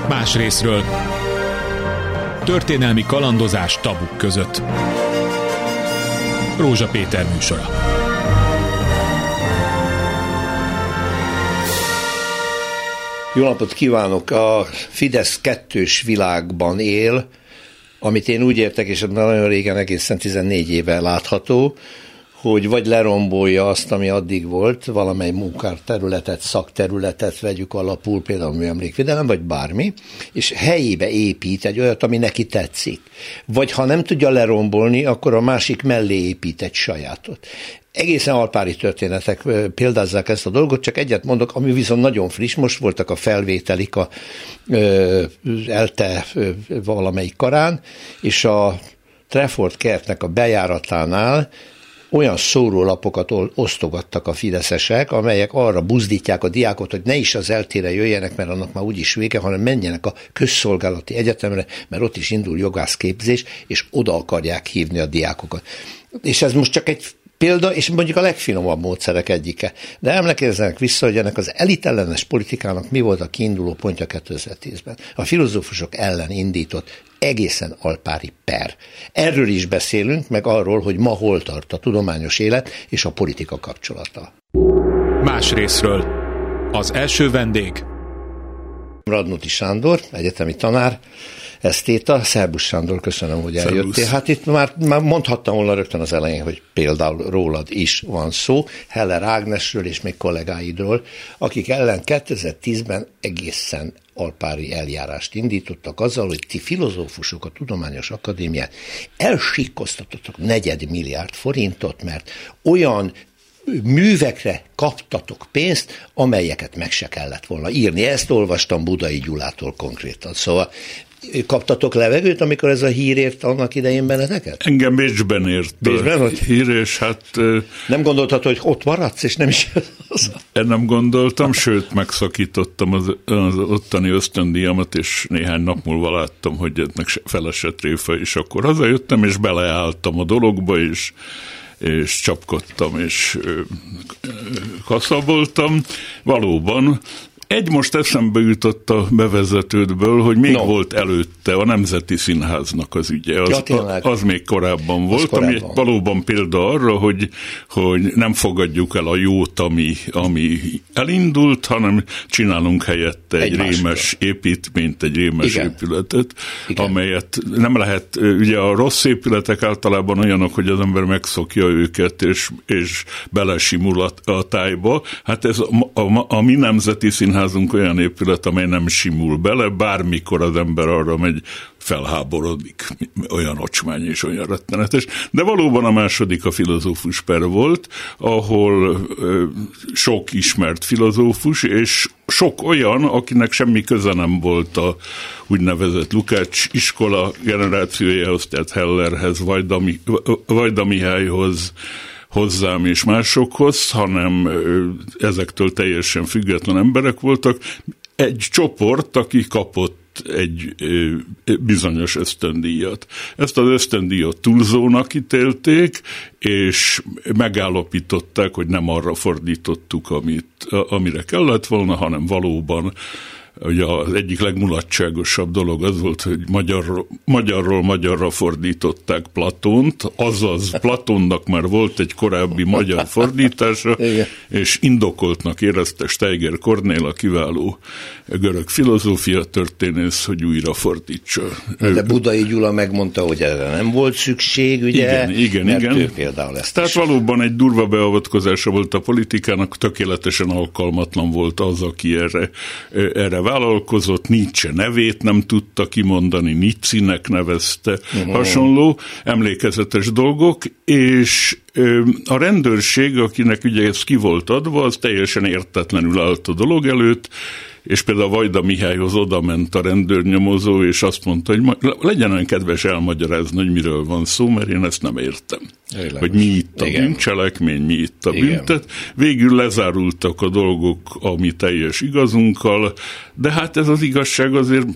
Más részről. Történelmi kalandozás tabuk között. Rózsa Péter műsora. Jó napot kívánok! A Fidesz kettős világban él, amit én úgy értek, és nagyon régen, egészen 14 éve látható, hogy vagy lerombolja azt, ami addig volt, valamely munkárterületet, szakterületet vegyük alapul, például műemlékvédelem, vagy bármi, és helyébe épít egy olyat, ami neki tetszik. Vagy ha nem tudja lerombolni, akkor a másik mellé épít egy sajátot. Egészen alpári történetek példázzák ezt a dolgot, csak egyet mondok, ami viszont nagyon friss, most voltak a felvételik a ELTE valamelyik karán, és a Trafford kertnek a bejáratánál olyan szórólapokat osztogattak a fideszesek, amelyek arra buzdítják a diákot, hogy ne is az ELTE-re jöjjenek, mert annak már úgyis vége, hanem menjenek a közszolgálati egyetemre, mert ott is indul jogászképzés, és oda akarják hívni a diákokat. És ez most csak egy példa, és mondjuk a legfinomabb módszerek egyike. De emlékezzenek vissza, hogy ennek az elitellenes politikának mi volt a kiinduló pontja 2010-ben. A filozófusok ellen indított egészen alpári per. Erről is beszélünk, meg arról, hogy ma hol tart a tudományos élet és a politika kapcsolata. Más részről. Az első vendég. Radnóti Sándor, egyetemi tanár, esztéta. Szerbusz Sándor, köszönöm, hogy eljöttél. Szerbusz. Hát itt már mondhattam volna rögtön az elején, hogy például rólad is van szó, Heller Ágnesről és még kollégáidról, akik ellen 2010-ben egészen alpári eljárást indítottak azzal, hogy ti filozófusok a Tudományos Akadémián elsikkoztatottak 4 milliárd forintot, mert olyan művekre kaptatok pénzt, amelyeket meg se kellett volna írni. Ezt olvastam Budai Gyulától konkrétan. Szóval kaptatok levegőt, amikor ez a hír ért annak idején benneteket? Engem Bécsben ért a hír, és hát... Nem gondoltad, hogy ott maradsz, és nem is... Nem gondoltam, sőt, megszakítottam az ottani ösztöndíjamat, és néhány nap múlva láttam, hogy ennek felesett réfa, és akkor hazajöttem, és beleálltam a dologba, és csapkodtam, és kaszaboltam. Valóban most eszembe jutott a bevezetődből, hogy még volt előtte a Nemzeti Színháznak az ügye. Az még korábban volt, ami valóban példa arra, hogy nem fogadjuk el a jót, ami elindult, hanem csinálunk helyette egy rémes építményt, egy rémes épületet, amelyet nem lehet, ugye a rossz épületek általában olyanok, hogy az ember megszokja őket, és belesimul a tájba. Hát ez a mi Nemzeti Színházunk olyan épület, amely nem simul bele, bármikor az ember arra megy, felháborodik, olyan ocsmány és olyan rettenetes. De valóban a második a filozófus per volt, ahol sok ismert filozófus, és sok olyan, akinek semmi köze nem volt a úgynevezett Lukács iskola generációjához, tehát Hellerhez, Vajda Mihályhoz, hozzám és másokhoz, hanem ezektől teljesen független emberek voltak. Egy csoport, aki kapott egy bizonyos ösztöndíjat. Ezt az ösztöndíjat túlzónak ítélték, és megállapították, hogy nem arra fordítottuk, amire kellett volna, hanem valóban ugye az egyik legmulatságosabb dolog az volt, hogy magyarról magyarra fordították Platónt, azaz Platónnak már volt egy korábbi magyar fordítása, és indokoltnak érezte Steiger Kornél, a kiváló görög filozófia történész, hogy újra fordítsa. De Budai Gyula megmondta, hogy erre nem volt szükség, ugye? Igen. Például ezt Tehát valóban egy durva beavatkozása volt a politikának, tökéletesen alkalmatlan volt az, aki erre vállalkozott, Nietzsche nevét nem tudta kimondani, Nietzsche-nek nevezte, hasonló emlékezetes dolgok, és a rendőrség, akinek ugye ez ki volt adva, az teljesen értetlenül állt a dolog előtt, és például Vajda Mihályhoz oda ment a rendőrnyomozó, és azt mondta, hogy legyen olyan kedves elmagyarázni, hogy miről van szó, mert én ezt nem értem. Világos. Hogy mi itt a bűncselekmény, mi itt a büntet. Végül lezárultak a dolgok a mi teljes igazunkkal, de hát ez az igazság azért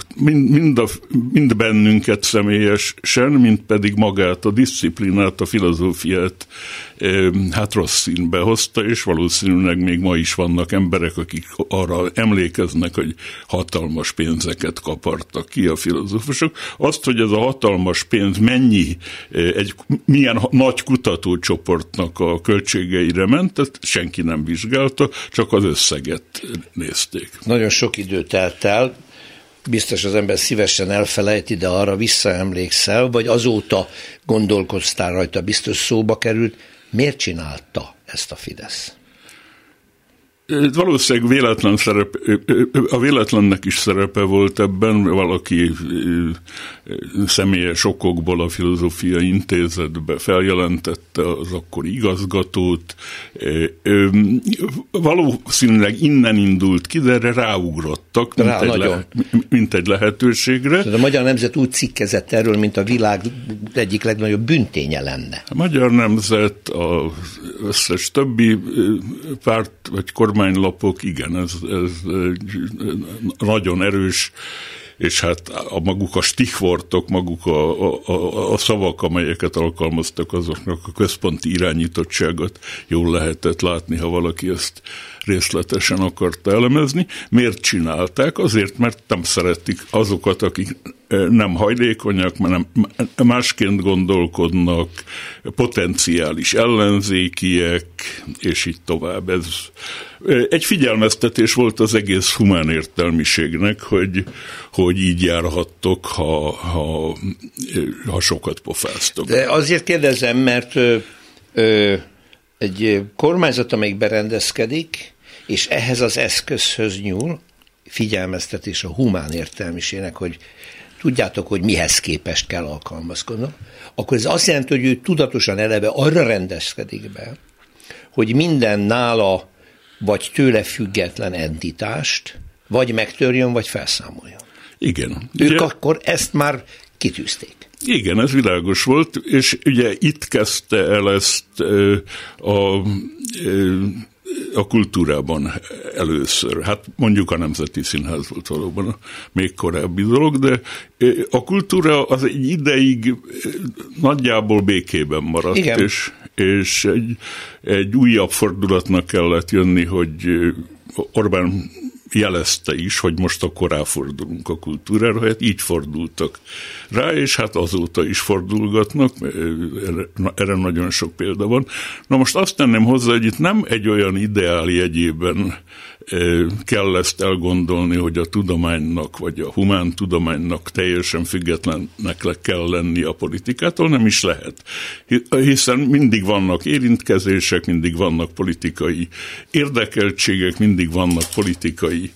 mind bennünket személyesen, mind pedig magát a disziplinát, a filozófiát hát rossz színbe hozta, és valószínűleg még ma is vannak emberek, akik arra emlékeznek, hogy hatalmas pénzeket kapartak ki a filozófusok. Azt, hogy ez a hatalmas pénz milyen nagy kutatócsoportnak a költségeire ment, ezt senki nem vizsgálta, csak az összeget nézték. Nagyon sok idő telt el, biztos az ember szívesen elfelejti, de arra visszaemlékszel, vagy azóta gondolkoztál rajta, biztos szóba került, miért csinálta ezt a Fidesz? Valószínűleg a véletlennek is szerepe volt ebben, valaki személyes okokból a Filozófiai Intézetbe feljelentette az akkori igazgatót. Valószínűleg innen indult ki, de erre ráugrottak, mint egy lehetőségre. A Magyar Nemzet úgy cikkezett erről, mint a világ egyik legnagyobb bünténye lenne. A Magyar Nemzet, az összes többi párt vagy kormánylapok, igen, ez nagyon erős, és hát maguk a stichwortok, maguk a szavak, amelyeket alkalmaztak, azoknak a központi irányítottságot jól lehetett látni, ha valaki ezt részletesen akarta elemezni. Miért csinálták? Azért, mert nem szeretik azokat, akik nem hajlékonyak, mert másként gondolkodnak, potenciális ellenzékiek, és így tovább. Ez egy figyelmeztetés volt az egész humán értelmiségnek, hogy így járhattok, ha sokat pofáztok. De azért kérdezem, mert egy kormányzat, amelyik berendezkedik, és ehhez az eszközhöz nyúl, figyelmeztetés a humán értelmiségnek, hogy tudjátok, hogy mihez képest kell alkalmazkodnod, akkor ez azt jelenti, hogy ő tudatosan eleve arra rendezkedik be, hogy minden nála vagy tőle független entitást vagy megtörjön, vagy felszámoljon. Igen. Ők ugye, akkor ezt már kitűzték. Igen, ez világos volt, és ugye itt kezdte el ezt a kultúrában először. Hát mondjuk a Nemzeti Színház volt valóban a még korábbi dolog, de a kultúra az egy ideig nagyjából békében maradt, és egy újabb fordulatnak kellett jönni, hogy Orbán jelezte is, hogy most akkor ráfordulunk a kultúrára, hát így fordultak rá, és hát azóta is fordulgatnak, erre nagyon sok példa van. Na most azt tenném hozzá, hogy itt nem egy olyan ideál jegyében kell ezt elgondolni, hogy a tudománynak, vagy a humántudománynak teljesen függetlennek kell lenni a politikától, nem is lehet. Hiszen mindig vannak érintkezések, mindig vannak politikai érdekeltségek, mindig vannak politikai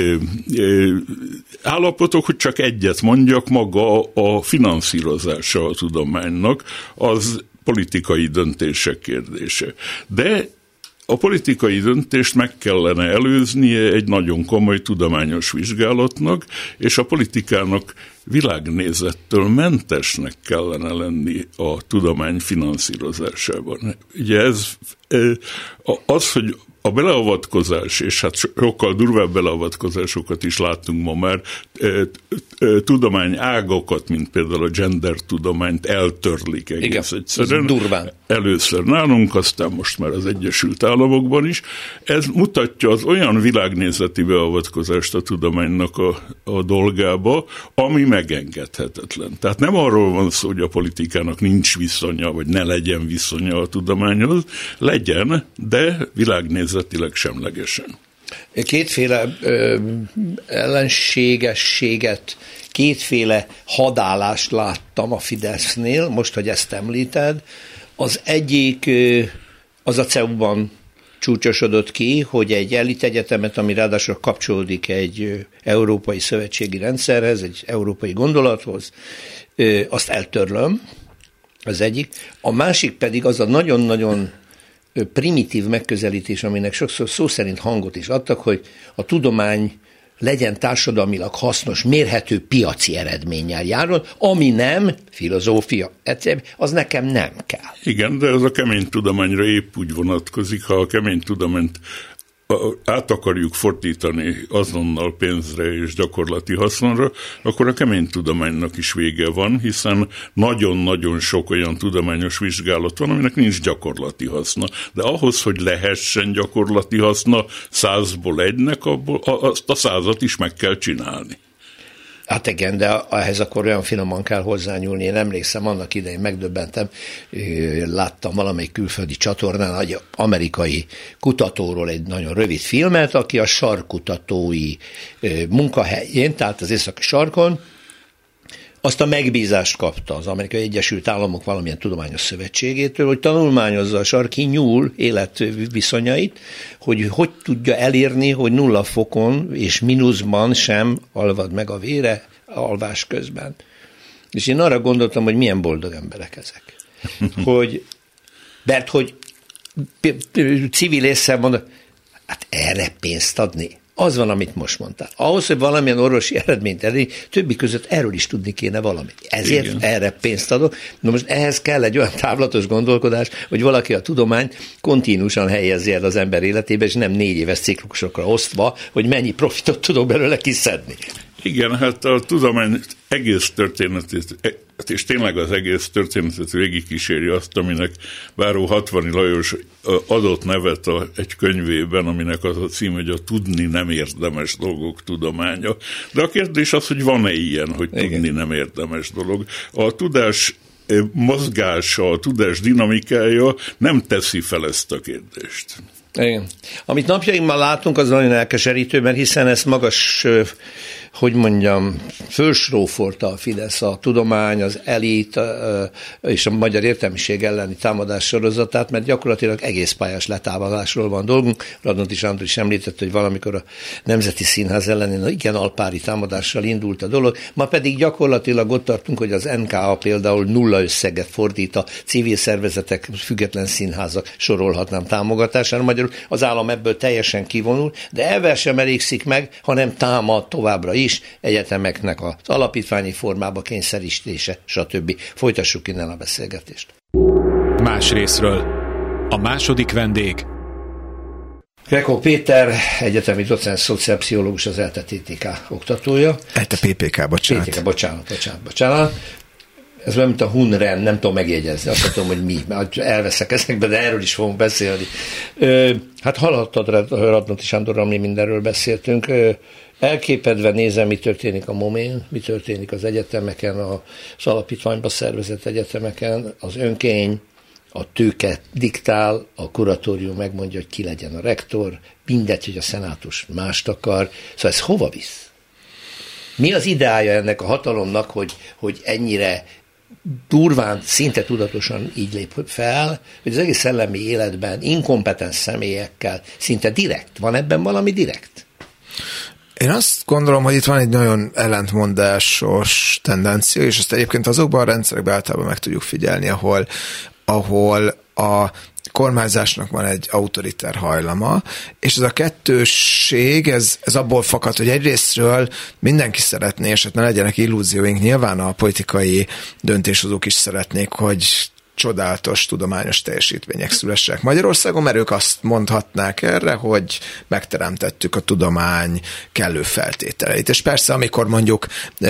állapotok, hogy csak egyet mondjak, maga a finanszírozása a tudománynak, az politikai döntések kérdése. De a politikai döntést meg kellene előznie egy nagyon komoly tudományos vizsgálatnak, és a politikának világnézettől mentesnek kellene lenni a tudomány finanszírozásában. Ugye ez az, hogy a beleavatkozás, és hát sokkal durvább beleavatkozásokat is látunk ma már, tudomány ágakat, mint például a gender tudományt eltörlik egész egyszerűen. Durván. Először nálunk, aztán most már az Egyesült Államokban is. Ez mutatja az olyan világnézeti beavatkozást a tudománynak a dolgába, ami megengedhetetlen. Tehát nem arról van szó, hogy a politikának nincs viszonya, vagy ne legyen viszonya a tudományhoz, legyen, de világnézetileg semlegesen. Kétféle ellenségességet, kétféle hadállást láttam a Fidesznél, most, hogy ezt említed. Az egyik az a CEU-ban csúcsosodott ki, hogy egy elitegyetemet, ami ráadásul kapcsolódik egy európai szövetségi rendszerhez, egy európai gondolathoz, azt eltörlöm, az egyik. A másik pedig az a nagyon-nagyon primitív megközelítés, aminek sokszor szó szerint hangot is adtak, hogy a tudomány legyen társadalmilag hasznos, mérhető piaci eredménnyel járjon, ami nem filozófia, az nekem nem kell. Igen, de ez a kemény tudományra épp úgy vonatkozik, ha a kemény tudományt át akarjuk fordítani azonnal pénzre és gyakorlati hasznra, akkor a kemény tudománynak is vége van, hiszen nagyon-nagyon sok olyan tudományos vizsgálat van, aminek nincs gyakorlati haszna. De ahhoz, hogy lehessen gyakorlati haszna 100-ból 1-nek, azt a 100-at is meg kell csinálni. Hát igen, de ehhez akkor olyan finoman kell hozzányúlni. Én emlékszem, annak idején megdöbbentem, láttam valamelyik külföldi csatornán egy amerikai kutatóról egy nagyon rövid filmet, aki a sarkkutatói munkahelyén, tehát az északi sarkon, azt a megbízást kapta az Amerikai Egyesült Államok valamilyen tudományos szövetségétől, hogy tanulmányozza a sarki nyúl életviszonyait, hogy tudja elérni, hogy 0 fokon és mínuszban sem alvad meg a vére alvás közben. És én arra gondoltam, hogy milyen boldog emberek ezek. Mert hogy civil ésszel mondok, hát erre pénzt adni. Az van, amit most mondtál. Ahhoz, hogy valamilyen orvosi eredményt elérni, többi között erről is tudni kéne valamit. Ezért igen. Erre pénzt adok. Na most ehhez kell egy olyan távlatos gondolkodás, hogy valaki a tudományt kontinuusan helyezze el az ember életébe, és nem 4 éves ciklusokra osztva, hogy mennyi profitot tudok belőle kiszedni. Igen, hát a tudomány egész történetét, és tényleg az egész történetet végigkíséri azt, aminek Báró Hatvani Lajos adott nevet egy könyvében, aminek az a cím, hogy a tudni nem érdemes dolgok tudománya. De a kérdés az, hogy van-e ilyen, hogy tudni igen. nem érdemes dolog. A tudás mozgása, a tudás dinamikája nem teszi fel ezt a kérdést. Igen. Amit napjainkban látunk, az nagyon elkeserítő, mert hiszen ezt magas, hogy mondjam, fölsrófolta a Fidesz, a tudomány, az elit és a magyar értelmiség elleni támadás sorozatát, mert gyakorlatilag egész pályás letámadásról van dolgunk. Radnóti Sándor is említette, hogy valamikor a Nemzeti Színház ellen igen alpári támadással indult a dolog, ma pedig gyakorlatilag ott tartunk, hogy az NKA például 0 összeget fordít a civil szervezetek, független színházak, sorolhatnám támogatására, magyarul az állam ebből teljesen kivonul, de ebben sem elégszik meg, hanem támad továbbra is egyetemeknek az alapítványi formába kényszerítése, stb. Folytassuk innen a beszélgetést. Más részről. A második vendég. Krekó Péter, egyetemi docens, szociálpszichológus, az ELTE TTK oktatója. ELTE PPK, bocsánat. PPK, bocsánat. Ez olyan, mint a Hunren, nem tudom megjegyezni, azt tudom, hogy mi, mert elveszek ezekbe, de erről is fogunk beszélni. Hát hallottad Radnóti Sándorral, mi mindenről beszéltünk. Elképedve nézem, mi történik a MOMén, mi történik az egyetemeken, az alapítványba szervezett egyetemeken, az önkény, a tőke diktál, a kuratórium megmondja, hogy ki legyen a rektor, mindegy, hogy a szenátus mást akar. Szóval ez hova visz? Mi az ideája ennek a hatalomnak, hogy ennyire durván, szinte tudatosan így lép fel, hogy az egész szellemi életben inkompetens személyekkel szinte direkt. Van ebben valami direkt? Én azt gondolom, hogy itt van egy nagyon ellentmondásos tendencia, és ezt egyébként azokban a rendszerekben általában meg tudjuk figyelni, ahol a kormányzásnak van egy autoriter hajlama, és ez a kettősség, ez abból fakad, hogy egyrésztről mindenki szeretné, és hát ne legyenek illúzióink, nyilván a politikai döntéshozók is szeretnék, hogy csodálatos tudományos teljesítmények szülessenek Magyarországon, mert ők azt mondhatnák erre, hogy megteremtettük a tudomány kellő feltételeit. És persze, amikor mondjuk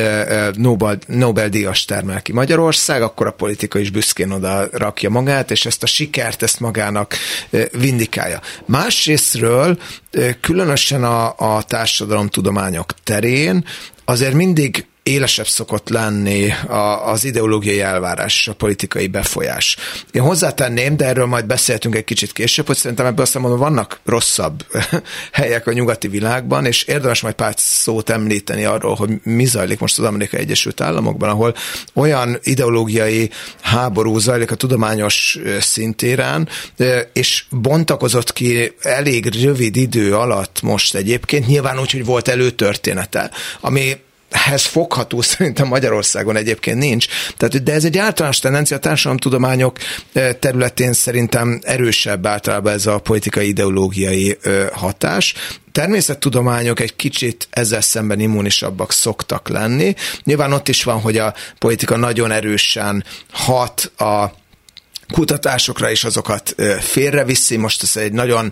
Nobel-díjas termel ki Magyarország, akkor a politika is büszkén oda rakja magát, és ezt a sikert, ezt magának vindikálja. Másrésztről, különösen a társadalomtudományok terén azért mindig élesebb szokott lenni az ideológiai elvárás, a politikai befolyás. Én hozzátenném, de erről majd beszéltünk egy kicsit később, hogy szerintem ebből azt mondom, vannak rosszabb helyek a nyugati világban, és érdemes majd pár szót említeni arról, hogy mi zajlik most az Amerikai Egyesült Államokban, ahol olyan ideológiai háború zajlik a tudományos szintéren, és bontakozott ki elég rövid idő alatt most egyébként, nyilván úgy, hogy volt előtörténete, amihez fogható szerintem Magyarországon egyébként nincs. Tehát, de ez egy általános tendencia, a társadalomtudományok területén szerintem erősebb általában ez a politikai ideológiai hatás. Természettudományok egy kicsit ezzel szemben immunisabbak szoktak lenni. Nyilván ott is van, hogy a politika nagyon erősen hat a kutatásokra, és azokat félreviszi. Most ez egy nagyon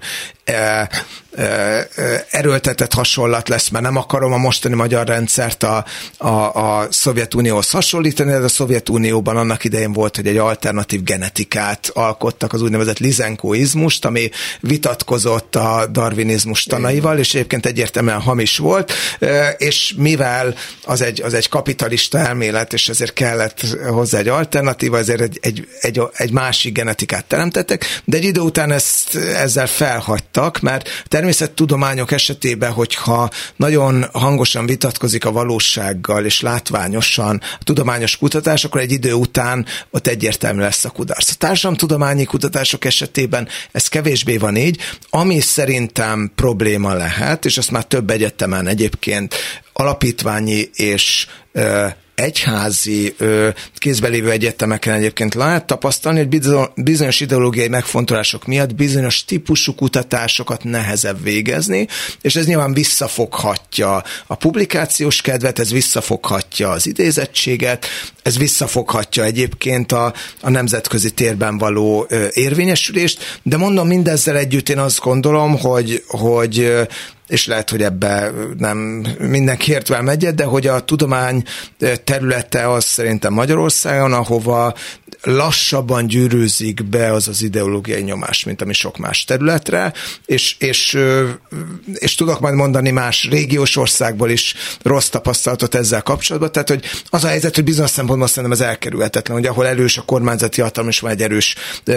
erőltetett hasonlat lesz, mert nem akarom a mostani magyar rendszert a Szovjetunióhoz hasonlítani, de a Szovjetunióban annak idején volt, hogy egy alternatív genetikát alkottak, az úgynevezett Lysenkoizmust, ami vitatkozott a darwinizmus tanaival, és egyébként egyértelműen hamis volt, és mivel az egy kapitalista elmélet, és ezért kellett hozzá egy alternatíva, ezért egy másik genetikát teremtettek, de egy idő után ezzel felhagytak, mert természettudományok esetében, hogyha nagyon hangosan vitatkozik a valósággal, és látványosan a tudományos kutatás, akkor egy idő után ott egyértelmű lesz a kudarc. A társadalomtudományi kutatások esetében ez kevésbé van így, ami szerintem probléma lehet, és azt már több egyetemen egyébként alapítványi és egyházi kézbe lévő egyetemeken egyébként lehet tapasztalni, hogy bizonyos ideológiai megfontolások miatt bizonyos típusú kutatásokat nehezebb végezni, és ez nyilván visszafoghatja a publikációs kedvet, ez visszafoghatja az idézettséget, ez visszafoghatja egyébként a nemzetközi térben való érvényesülést, de mondom, mindezzel együtt én azt gondolom, hogy és lehet, hogy ebbe nem mindenki értve egyet, de hogy a tudomány területe az szerintem Magyarországon, ahova lassabban gyűrűzik be az ideológiai nyomás, mint ami sok más területre, és tudok majd mondani más régiós országból is rossz tapasztalatot ezzel kapcsolatban, tehát hogy az a helyzet, hogy bizonyos szempontból szerintem ez elkerülhetetlen, hogy ahol erős a kormányzati hatalom, és van egy erős,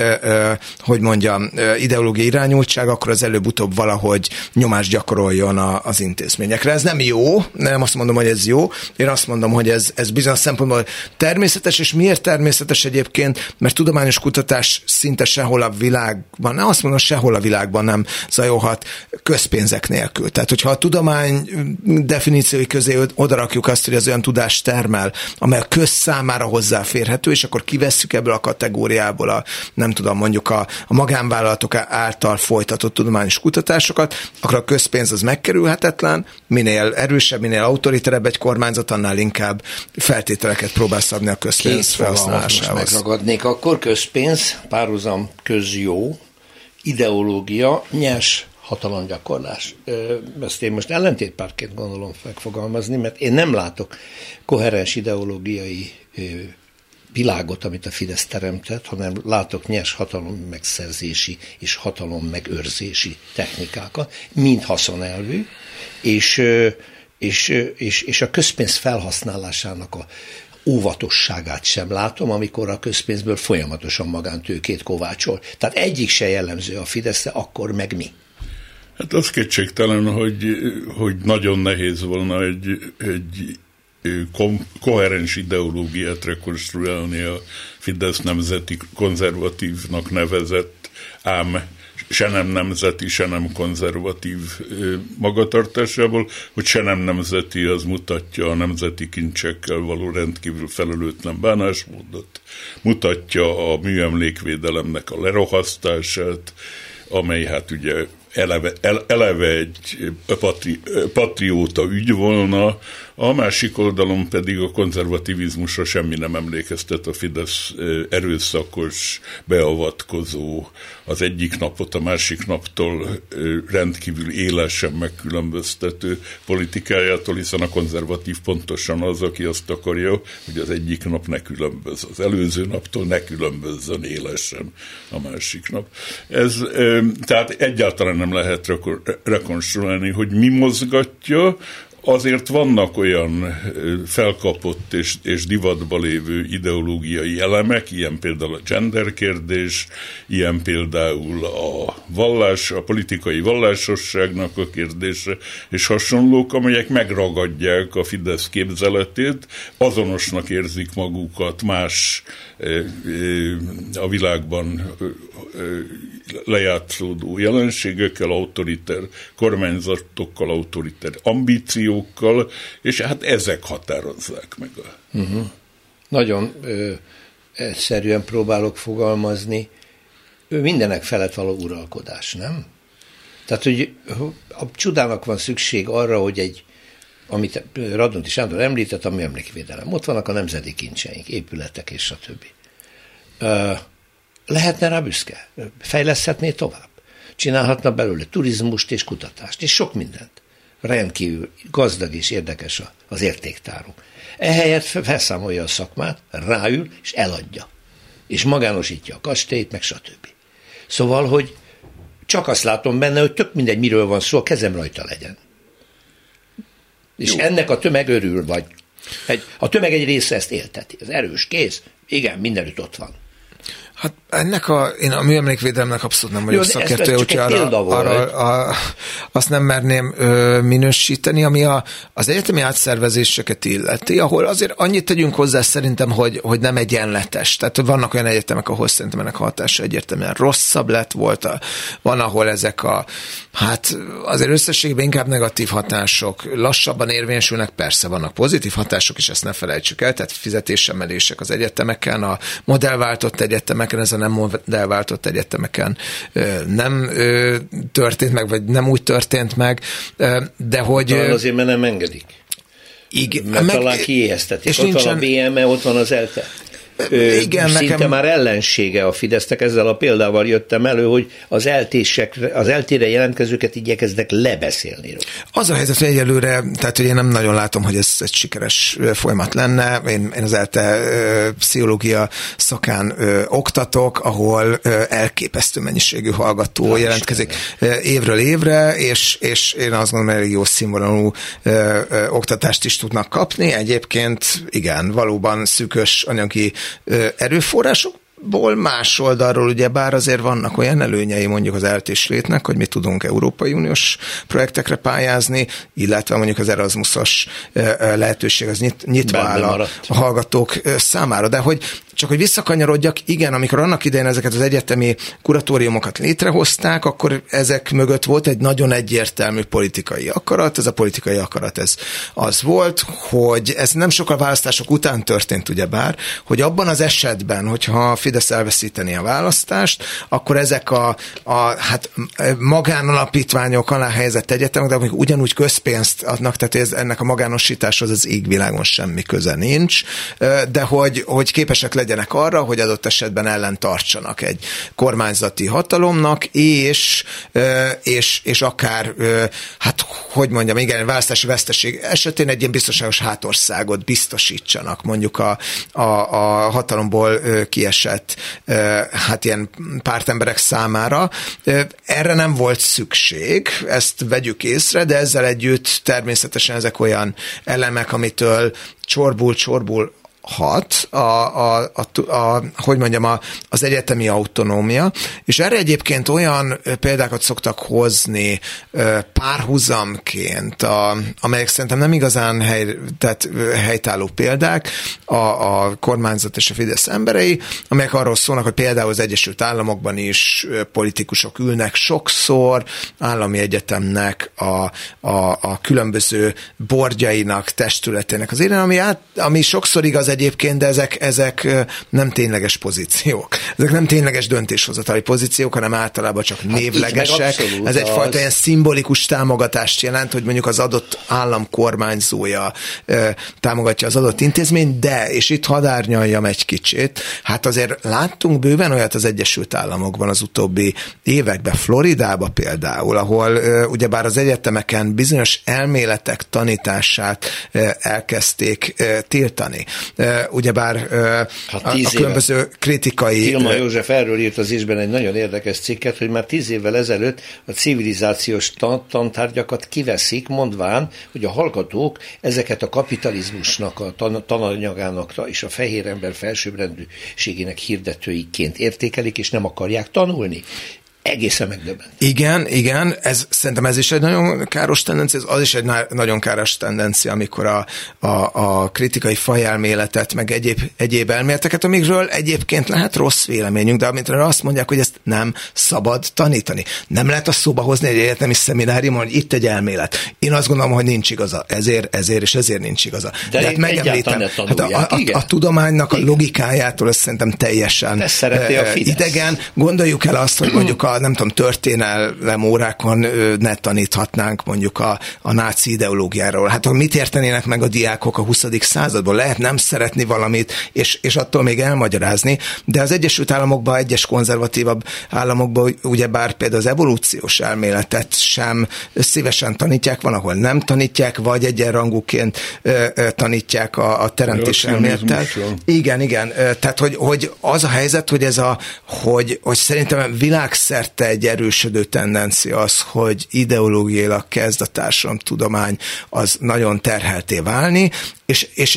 ideológiai irányultság, akkor az előbb-utóbb valahogy nyomást gyakoroljon az intézményekre. Ez nem jó, nem azt mondom, hogy ez jó, én azt mondom, hogy ez bizonyos szempontból természetes, és miért természetes egyébként, mert tudományos kutatás szinte sehol a világban, nem azt mondom, sehol a világban nem zajolhat közpénzek nélkül. Tehát, hogyha a tudomány definíciói közé odarakjuk azt, hogy az olyan tudást termel, amely a közszámára hozzáférhető, és akkor kivesszük ebből a kategóriából mondjuk a magánvállalatok által folytatott tudományos kutatásokat, akkor a közpénz az megkerülhetetlen, minél erősebb, minél autoriterebb egy kormányzat, annál inkább feltételeket próbál szabni a közpénz felhasználásához. Megragadnék akkor: közpénz, párhuzam közjó, ideológia, nyers hatalomgyakorlás. Ezt én most ellentétpártként gondolom megfogalmazni, mert én nem látok koherens ideológiai világot, amit a Fidesz teremtett, hanem látok nyers hatalom megszerzési és hatalom megőrzési technikákat, mind haszonelvű, és a közpénz felhasználásának a óvatosságát sem látom, amikor a közpénzből folyamatosan magántőkét kovácsol. Tehát egyik se jellemző a Fideszre, akkor meg mi? Hát az kétségtelen, hogy nagyon nehéz volna egy koherens ideológiát rekonstruálni a Fidesz nemzeti konzervatívnak nevezett, ám se nem nemzeti, se nem konzervatív magatartásából, hogy se nem nemzeti, az mutatja a nemzeti kincsekkel való rendkívül felelőtlen bánásmódot, mutatja a műemlékvédelemnek a lerohasztását, amely hát ugye eleve egy patrióta ügy volna, a másik oldalon pedig a konzervativizmusra semmi nem emlékeztet, a Fidesz erőszakos, beavatkozó, az egyik napot a másik naptól rendkívül élesen megkülönböztető politikájától, hiszen a konzervatív pontosan az, aki azt akarja, hogy az egyik nap ne különböz, az előző naptól ne különbözzön élesen a másik nap. Ez tehát egyáltalán nem lehet rekonstruálni, hogy mi mozgatja. Azért vannak olyan felkapott és divatba lévő ideológiai elemek, ilyen például a gender kérdés, ilyen például a politikai vallásosságnak a kérdése, és hasonlók, amelyek megragadják a Fidesz képzeletét, azonosnak érzik magukat más a világban lejátszódó jelenségekkel, autoriter kormányzatokkal, autoriter ambíciókkal, és hát ezek határozzák meg Nagyon egyszerűen próbálok fogalmazni. Mindenek felett való uralkodás, nem? Tehát, hogy a csodának van szükség arra, hogy amit Radnóti Sándor említett, a műemlékvédelem. Ott vannak a nemzeti kincseink, épületek és stb. Lehetne rá büszke? Fejleszthetné tovább? Csinálhatna belőle turizmust és kutatást, és sok mindent. Rendkívül gazdag és érdekes az értéktárunk. Ehelyett felszámolja a szakmát, ráül, és eladja. És magánosítja a kastélyt, meg stb. Szóval, hogy csak azt látom benne, hogy tök mindegy, miről van szó, a kezem rajta legyen. És ennek a tömeg örül, vagy a tömeg egy része ezt élteti. Az erős kéz, igen, mindenütt ott van. Hát ennek én a műemlékvédelemnek abszolút nem vagyok szakértő, úgyhogy arra azt nem merném minősíteni, ami az egyetemi átszervezéseket illeti, ahol azért annyit tegyünk hozzá szerintem, hogy nem egyenletes. Tehát vannak olyan egyetemek, ahol szerintem ennek a hatása egyértelműen rosszabb lett volt, van, ahol ezek azért összességében inkább negatív hatások lassabban érvényesülnek, persze vannak pozitív hatások, és ezt ne felejtsük el, tehát fizetésemelések az egyetemeken, a modellváltott egyetemeken, ez a nem modellváltott egyetemeken nem történt meg, vagy nem úgy történt meg, de hogy... Talán azért, mert nem engedik. Igen. Mert talán kiéheztetik. Ott van a BME, ott van az ELTE. Igen, szinte már ellensége a Fidesznek, ezzel a példával jöttem elő, hogy az eltére jelentkezőket igyekeznek lebeszélni. Az a helyzet, hogy egyelőre, tehát hogy én nem nagyon látom, hogy ez egy sikeres folyamat lenne. Én az ELTE pszichológia szakán oktatok, ahol elképesztő mennyiségű hallgató jelentkezik évről évre, és én azt gondolom, hogy elég jó színvonalú oktatást is tudnak kapni. Egyébként igen, valóban szűkös anyagi erőforrásokból, más oldalról ugyebár azért vannak olyan előnyei mondjuk az eltés létnek, hogy mi tudunk Európai Uniós projektekre pályázni, illetve mondjuk az Erasmusos lehetőség az nyitva áll a hallgatók számára. De csak hogy visszakanyarodjak, igen, amikor annak idején ezeket az egyetemi kuratóriumokat létrehozták, akkor ezek mögött volt egy nagyon egyértelmű politikai akarat. Ez a politikai akarat ez az volt, hogy ez nem sokkal választások után történt ugyebár, hogy abban az esetben, hogyha a Fidesz elveszíteni a választást, akkor ezek a magánalapítványok alá helyezett egyetemek, de amik ugyanúgy közpénzt adnak, tehát ennek a magánosításhoz az égvilágon semmi köze nincs, de hogy képesek legyenek arra, hogy adott esetben ellen tartsanak egy kormányzati hatalomnak, és akár, igen, választási veszteség esetén egy ilyen biztonságos hátországot biztosítsanak mondjuk a hatalomból kiesett ilyen pártemberek számára. Erre nem volt szükség, ezt vegyük észre, de ezzel együtt természetesen ezek olyan elemek, amitől csorbul az egyetemi autonómia, és erre egyébként olyan példákat szoktak hozni párhuzamként, amelyek szerintem nem igazán helytálló példák, a kormányzat és a Fidesz emberei, amelyek arról szólnak, hogy például az Egyesült Államokban is politikusok ülnek sokszor, állami egyetemnek a különböző bordjainak, testületének az élén, ami sokszor igaz egyébként, de ezek nem tényleges pozíciók. Ezek nem tényleges döntéshozatali pozíciók, hanem általában csak névlegesek. Ez egyfajta ilyen szimbolikus támogatást jelent, hogy mondjuk az adott állam kormányzója támogatja az adott intézményt, és itt hadd árnyaljam egy kicsit, azért láttunk bőven olyat az Egyesült Államokban az utóbbi években, Floridában például, ahol ugyebár az egyetemeken bizonyos elméletek tanítását elkezdték tiltani. Ugyebár a különböző kritikai... Tilma József erről írt az Ízben egy nagyon érdekes cikket, hogy már 10 évvel ezelőtt a civilizációs tantárgyakat kiveszik, mondván, hogy a hallgatók ezeket a kapitalizmusnak, a tananyagának és a fehér ember felsőbbrendűségének hirdetőiként értékelik, és nem akarják tanulni. Egészen megdöbbent. Igen, szerintem ez is egy nagyon káros tendencia, az is egy nagyon káros tendencia, amikor a kritikai fajelméletet, meg egyéb elméleteket, amikről egyébként lehet rossz véleményünk, de amire azt mondják, hogy ezt nem szabad tanítani. Nem lehet azt szóba hozni egy egyetemi szemináriumon, hogy itt egy elmélet. Én azt gondolom, hogy nincs igaza. Ezért nincs igaza. De hát megemlítem, a tudománynak a logikájától ezt szerintem teljesen idegen. Gondoljuk el azt, hogy mondjuk mintha nem tudom, történelem órákon ne taníthatnánk mondjuk a náci ideológiáról. Hát mit értenének meg a diákok a 20. századból? Lehet nem szeretni valamit, és attól még elmagyarázni, de az Egyesült Államokban, egyes konzervatívabb államokban ugyebár például az evolúciós elméletet sem szívesen tanítják, van, ahol nem tanítják, vagy egyenrangúként tanítják a teremtés elmélettel. Igen. Tehát, hogy az a helyzet, hogy hogy szerintem világszerte egy erősödő tendencia az, hogy ideológiailag kezd a társadalomtudomány az nagyon terhelté válni, és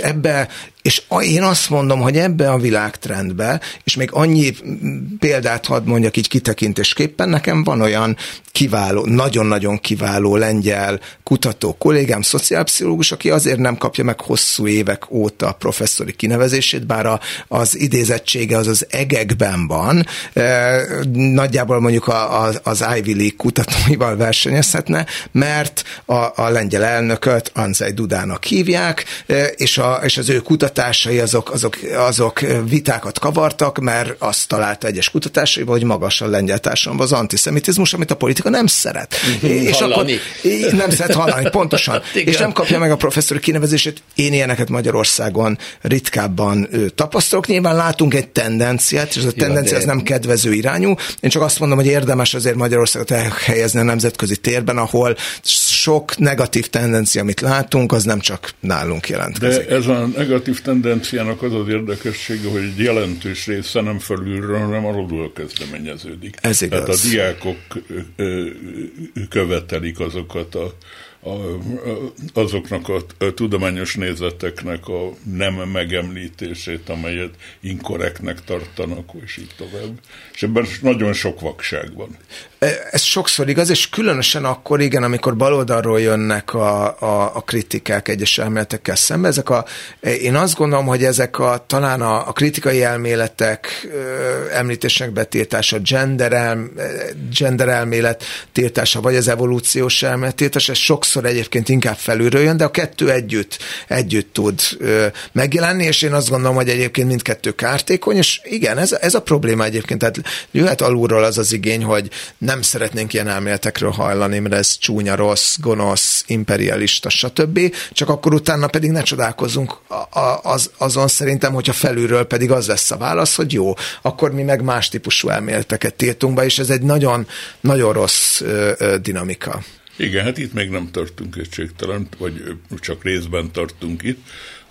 én azt mondom, hogy ebbe a világtrendbe, és még annyi példát hadd mondjak így kitekintésképpen, nekem van olyan kiváló, nagyon-nagyon kiváló lengyel kutató kollégám, szociálpszichológus, aki azért nem kapja meg hosszú évek óta a professzori kinevezését, bár az idézettsége az egekben van, nagyjából mondjuk az Ivy League kutatóival versenyezhetne, mert a lengyel elnököt Andrzej Dudának hívják, és az ő kutatásai azok vitákat kavartak, mert azt találta egyes kutatásaiban, hogy magas a lengyel társadalomban az antiszemitizmus, amit a politika nem szeret. És akkor nem szeret hallani, pontosan. És nem kapja meg a professzori kinevezését. Én ilyeneket Magyarországon ritkábban tapasztalok. Nyilván látunk egy tendenciát, és ez a tendencia ez nem kedvező irányú. Én csak azt mondom, hogy érdemes azért Magyarországot elhelyezni a nemzetközi térben, ahol sok negatív tendencia, amit látunk, az nem csak nálunk jelentkezik. De ez a negatív tendenciának az az érdekessége, hogy egy jelentős része nem felülről, hanem alulról kezdeményeződik. Ez igaz. Tehát a diákok követelik azokat azoknak a tudományos nézeteknek a nem megemlítését, amelyet inkorrektnek tartanak, és így tovább. És ebben nagyon sok vakság van. Ez sokszor igaz, és különösen akkor igen, amikor baloldalról jönnek a kritikák egyes elméletekkel szembe. Én azt gondolom, hogy ezek talán a kritikai elméletek említésnek betiltása, gender elmélet tiltása, vagy az evolúciós elmélet tiltása, ez sokszor egyébként inkább felülről jön, de a kettő együtt tud megjelenni, és én azt gondolom, hogy egyébként mindkettő kártékony, és igen, ez a probléma egyébként, tehát jöhet alulról az igény, hogy nem szeretnénk ilyen elméletekről hajlani, mert ez csúnya, rossz, gonosz, imperialista, stb. Csak akkor utána pedig ne csodálkozzunk azon szerintem, hogyha felülről pedig az lesz a válasz, hogy jó, akkor mi meg más típusú elméleteket tiltunk be, és ez egy nagyon, nagyon rossz dinamika. Igen, hát itt még nem tartunk kétségtelen, vagy csak részben tartunk itt.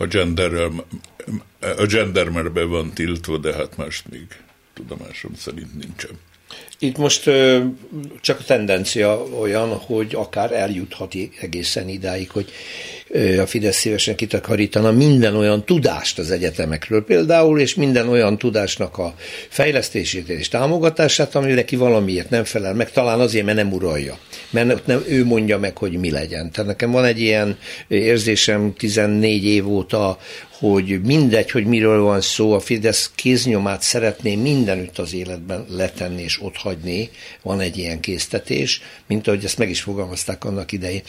A gender be van tiltva, de hát mást még tudomásom szerint nincsen. Itt most csak a tendencia olyan, hogy akár eljuthat egészen idáig, hogy a Fidesz szívesen kitakarítana minden olyan tudást az egyetemekről például, és minden olyan tudásnak a fejlesztését és támogatását, ami neki valamiért nem felel meg, talán azért, mert nem uralja. Mert nem ő mondja meg, hogy mi legyen. Tehát nekem van egy ilyen érzésem 14 év óta, hogy mindegy, hogy miről van szó, a Fidesz kéznyomát szeretné mindenütt az életben letenni és otthagyni, van egy ilyen késztetés, mint ahogy ezt meg is fogalmazták annak idején.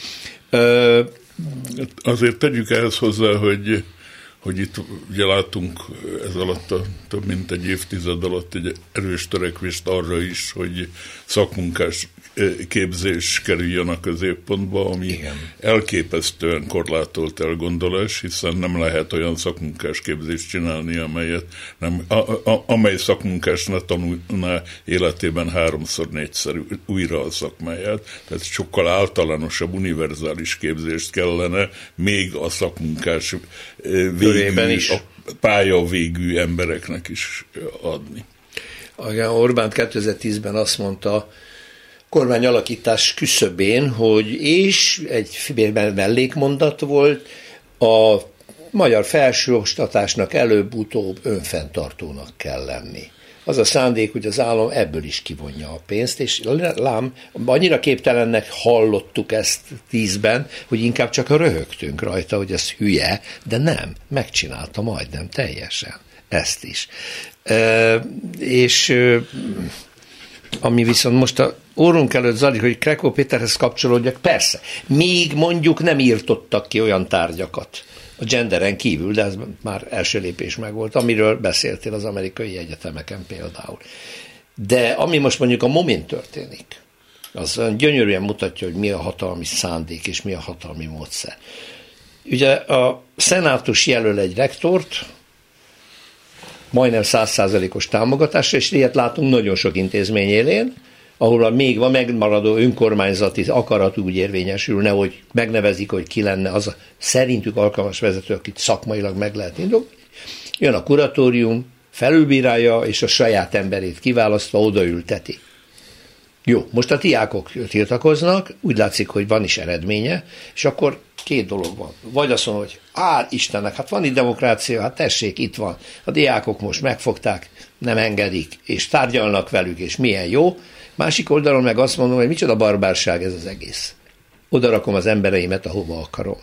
Azért tegyük ehhez hozzá, hogy itt ugye látunk ez alatt több mint egy évtized alatt egy erős törekvést arra is, hogy szakmunkás képzés kerüljön a középpontba, ami igen, elképesztően korlátolt elgondolás, hiszen nem lehet olyan szakmunkás képzést csinálni, amely szakmunkás ne tanulná életében 3-4-szer újra a szakmáját. Tehát sokkal általánosabb, univerzális képzést kellene még a szakmunkás végű, a pályavégű embereknek is adni. Orbán 2010-ben azt mondta, kormányalakítás küszöbén, hogy és egy mellékmondat volt, a magyar felsőoktatásnak előbb-utóbb önfenntartónak kell lenni. Az a szándék, hogy az állam ebből is kivonja a pénzt, és lám, annyira képtelennek hallottuk ezt 10-ben, hogy inkább csak röhögtünk rajta, hogy ez hülye, de nem, megcsinálta majdnem teljesen ezt is. És ami viszont most a órunk előtt zajlik, hogy Krekó Péterhez kapcsolódjak, persze, még mondjuk nem írtottak ki olyan tárgyakat a genderen kívül, de ez már első lépés megvolt, amiről beszéltél az amerikai egyetemeken például. De ami most mondjuk a MOMIN történik, az gyönyörűen mutatja, hogy mi a hatalmi szándék és mi a hatalmi módszer. Ugye a szenátus jelöl egy rektort, majdnem 100%-os támogatásra, és ilyet látunk nagyon sok intézmény élén, ahol a még van megmaradó önkormányzati akarat úgy érvényesülne, hogy megnevezik, hogy ki lenne az a szerintük alkalmas vezető, akit szakmailag meg lehet indokolni. Jön a kuratórium, felülbírálja, és a saját emberét kiválasztva odaülteti. Jó, most a diákok tiltakoznak, úgy látszik, hogy van is eredménye, és akkor két dolog van. Vagy azt mondom, hogy Istennek, hát van itt demokrácia, hát tessék, itt van. A diákok most megfogták, nem engedik, és tárgyalnak velük, és milyen jó. Másik oldalon meg azt mondom, hogy micsoda barbárság ez az egész. Oda rakom az embereimet, ahova akarom.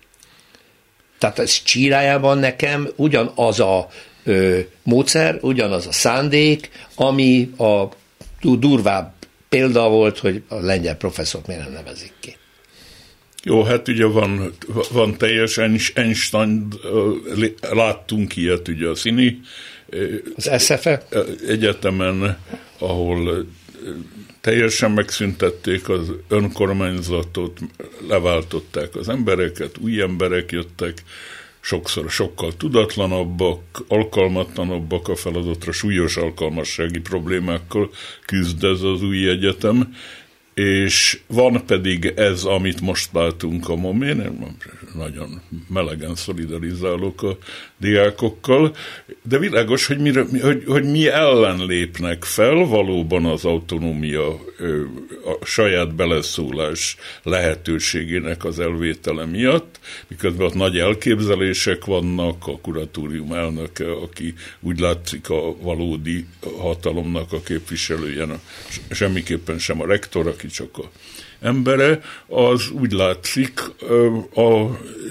Tehát ez csírájában nekem ugyanaz a módszer, ugyanaz a szándék, ami a durvább példa volt, hogy a lengyel professzort miért nem nevezik ki. Jó, hát ugye van teljes Einstein, láttunk ilyet ugye a színi az SFE egyetemen, ahol teljesen megszüntették az önkormányzatot, leváltották az embereket, új emberek jöttek, sokszor sokkal tudatlanabbak, alkalmatlanabbak a feladatra, súlyos alkalmassági problémákkal küzd ez az új egyetem, és van pedig ez, amit most látunk a MOMén, nagyon melegen szolidarizálok a diákokkal, de világos, hogy mi ellen lépnek fel valóban az autonómia, a saját beleszólás lehetőségének az elvétele miatt, miközben ott nagy elképzelések vannak, a kuratórium elnöke, aki úgy látszik a valódi hatalomnak a képviselője, semmiképpen sem a rektor, aki csak a embere, az úgy látszik a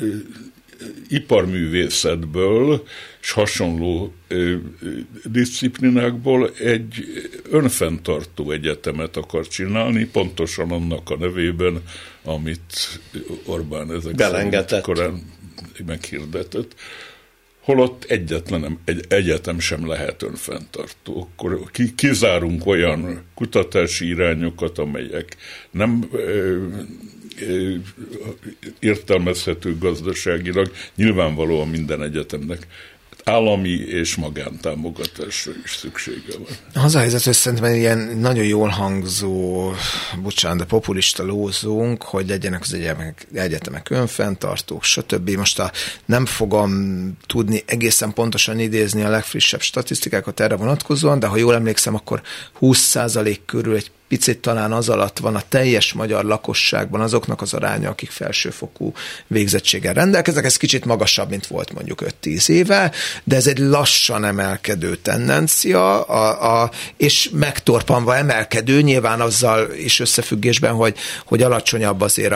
iparművészetből és hasonló disziplinákból egy önfenntartó egyetemet akar csinálni, pontosan annak a nevében, amit Orbán ezek korán meghirdetett. Holott egyetlen egyetem sem lehet önfenntartó. Akkor kizárunk olyan kutatási irányokat, amelyek nem értelmezhető gazdaságilag, nyilvánvalóan minden egyetemnek állami és magántámogatásra is szüksége van. Az a helyzet, hogy szerintem ilyen nagyon jól hangzó, bocsánat, de populista lózunk, hogy legyenek az egyetemek önfenntartók, stb. Most nem fogom tudni egészen pontosan idézni a legfrissebb statisztikákat erre vonatkozóan, de ha jól emlékszem, akkor 20% körül egy picit talán az alatt van a teljes magyar lakosságban azoknak az aránya, akik felsőfokú végzettséggel rendelkeznek. Ez kicsit magasabb, mint volt mondjuk 5-10 éve, de ez egy lassan emelkedő tendencia, és megtorpanva emelkedő, nyilván azzal is összefüggésben, hogy alacsonyabb azért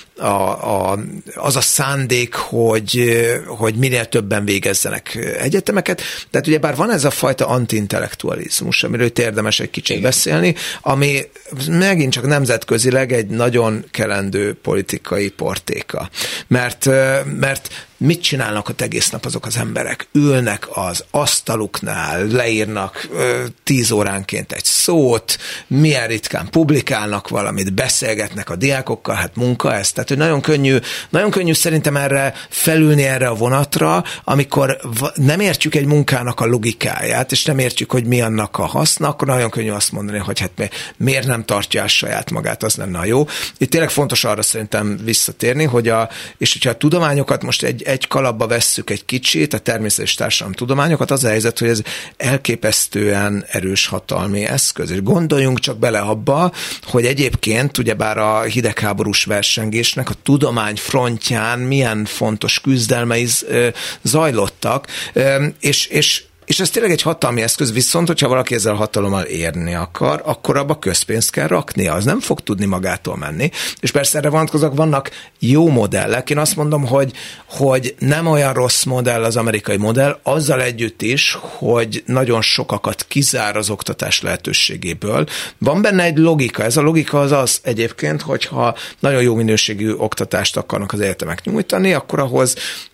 az a szándék, hogy minél többen végezzenek egyetemeket. Tehát ugyebár van ez a fajta anti-intellektualizmus, amiről itt érdemes egy kicsit beszélni, ami megint csak nemzetközileg egy nagyon kelendő politikai portéka. Mert mit csinálnak ott egész nap azok az emberek? Ülnek az asztaluknál, leírnak 10 óránként egy szót, milyen ritkán publikálnak valamit, beszélgetnek a diákokkal, hát munka ez. Tehát, hogy nagyon könnyű szerintem felülni erre a vonatra, amikor nem értjük egy munkának a logikáját, és nem értjük, hogy mi annak a haszna, akkor nagyon könnyű azt mondani, hogy hát miért nem tartja el saját magát, az lenne a jó. Itt tényleg fontos arra szerintem visszatérni, és hogyha a tudományokat most egy kalapba vesszük egy kicsit, a természet és társadalomtudományokat, az a helyzet, hogy ez elképesztően erős hatalmi eszköz. És gondoljunk csak bele abba, hogy egyébként ugyebár a hidegháborús versengésnek a tudomány frontján milyen fontos küzdelmei zajlottak, és ez tényleg egy hatalmi eszköz, viszont, hogyha valaki ezzel a hatalommal érni akar, akkor abba közpénzt kell raknia, az nem fog tudni magától menni, és persze erre vonatkozóak vannak jó modellek. Én azt mondom, hogy nem olyan rossz modell az amerikai modell, azzal együtt is, hogy nagyon sokakat kizár az oktatás lehetőségéből. Van benne egy logika, ez a logika az egyébként, hogyha nagyon jó minőségű oktatást akarnak az egyetemek nyújtani, akkor ahhoz